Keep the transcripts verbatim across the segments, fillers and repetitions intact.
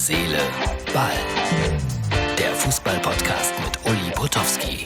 Seele, Ball. Der Fußball-Podcast mit Uli Potowski.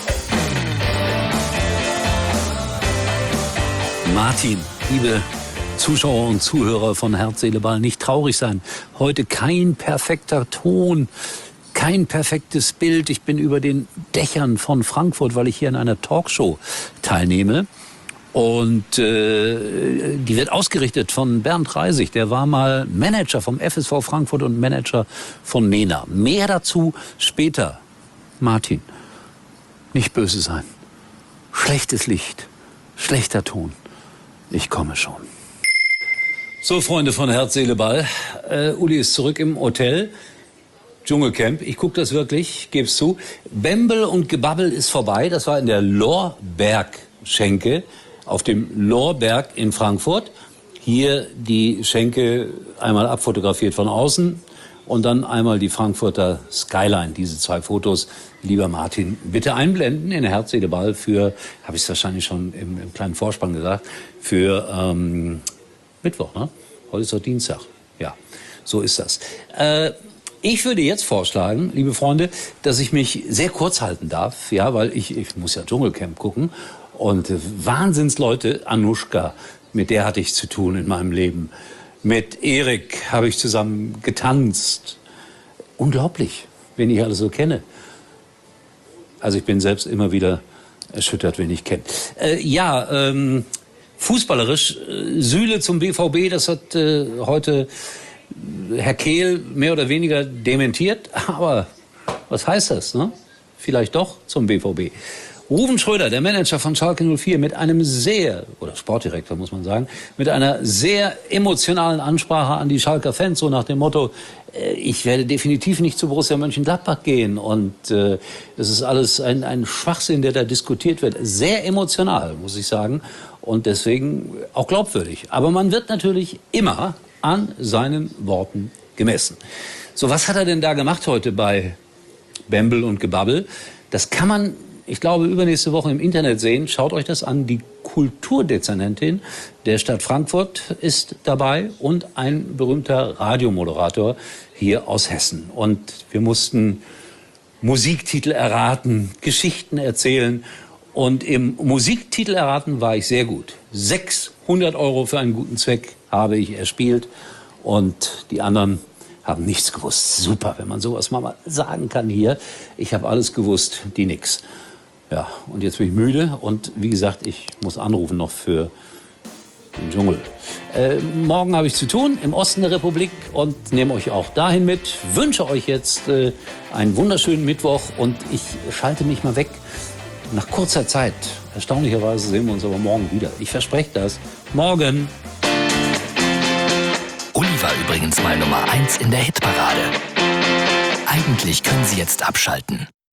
Martin, liebe Zuschauer und Zuhörer von Herz, Seele, Ball, nicht traurig sein. Heute kein perfekter Ton, kein perfektes Bild. Ich bin über den Dächern von Frankfurt, weil ich hier in einer Talkshow teilnehme. Und äh, die wird ausgerichtet von Bernd Reisig. Der war mal Manager vom F S V Frankfurt und Manager von Nena. Mehr dazu später. Martin, nicht böse sein. Schlechtes Licht, schlechter Ton. Ich komme schon. So, Freunde von Herz, Seele, Ball. Äh, Uli ist zurück im Hotel. Dschungelcamp. Ich gucke das wirklich, geb's zu. Bembel und Gebabbel ist vorbei. Das war in der Lorberg-Schenke auf dem Lorberg in Frankfurt. Hier die Schenke einmal abfotografiert von außen und dann einmal die Frankfurter Skyline. Diese zwei Fotos, lieber Martin, bitte einblenden in Herz, Seele, Ball für, habe ich es wahrscheinlich schon im, im kleinen Vorspann gesagt, für ähm, Mittwoch, ne? Heute ist doch Dienstag. Ja, so ist das. Äh, Ich würde jetzt vorschlagen, liebe Freunde, dass ich mich sehr kurz halten darf, ja, weil ich, ich muss ja Dschungelcamp gucken und äh, Wahnsinnsleute, Anuschka, mit der hatte ich zu tun in meinem Leben. Mit Erik habe ich zusammen getanzt. Unglaublich, wen ich alles so kenne. Also ich bin selbst immer wieder erschüttert, wen ich kenne. Äh, ja, ähm, fußballerisch, äh, Süle zum B V B, das hat äh, heute Herr Kehl mehr oder weniger dementiert, aber was heißt das, ne? Vielleicht doch zum B V B. Ruven Schröder, der Manager von Schalke null vier, mit einem sehr, oder Sportdirektor muss man sagen, mit einer sehr emotionalen Ansprache an die Schalker Fans, so nach dem Motto, äh, ich werde definitiv nicht zu Borussia Mönchengladbach gehen und äh, das ist alles ein, ein Schwachsinn, der da diskutiert wird. Sehr emotional, muss ich sagen, und deswegen auch glaubwürdig. Aber man wird natürlich immer an seinen Worten gemessen. So, was hat er denn da gemacht heute bei Bembel und Gebabbel? Das kann man, ich glaube, übernächste Woche im Internet sehen. Schaut euch das an. Die Kulturdezernentin der Stadt Frankfurt ist dabei und ein berühmter Radiomoderator hier aus Hessen. Und wir mussten Musiktitel erraten, Geschichten erzählen. Und im Musiktitel erraten war ich sehr gut. sechshundert Euro für einen guten Zweck habe ich erspielt und die anderen haben nichts gewusst. Super, wenn man sowas mal sagen kann hier. Ich habe alles gewusst, die nix. Ja, und jetzt bin ich müde und wie gesagt, ich muss anrufen noch für den Dschungel. Äh, morgen habe ich zu tun im Osten der Republik und nehme euch auch dahin mit. Wünsche euch jetzt äh, einen wunderschönen Mittwoch und ich schalte mich mal weg. Nach kurzer Zeit, erstaunlicherweise sehen wir uns aber morgen wieder. Ich verspreche das. Morgen. Uli war übrigens mal Nummer eins in der Hitparade. Eigentlich können Sie jetzt abschalten.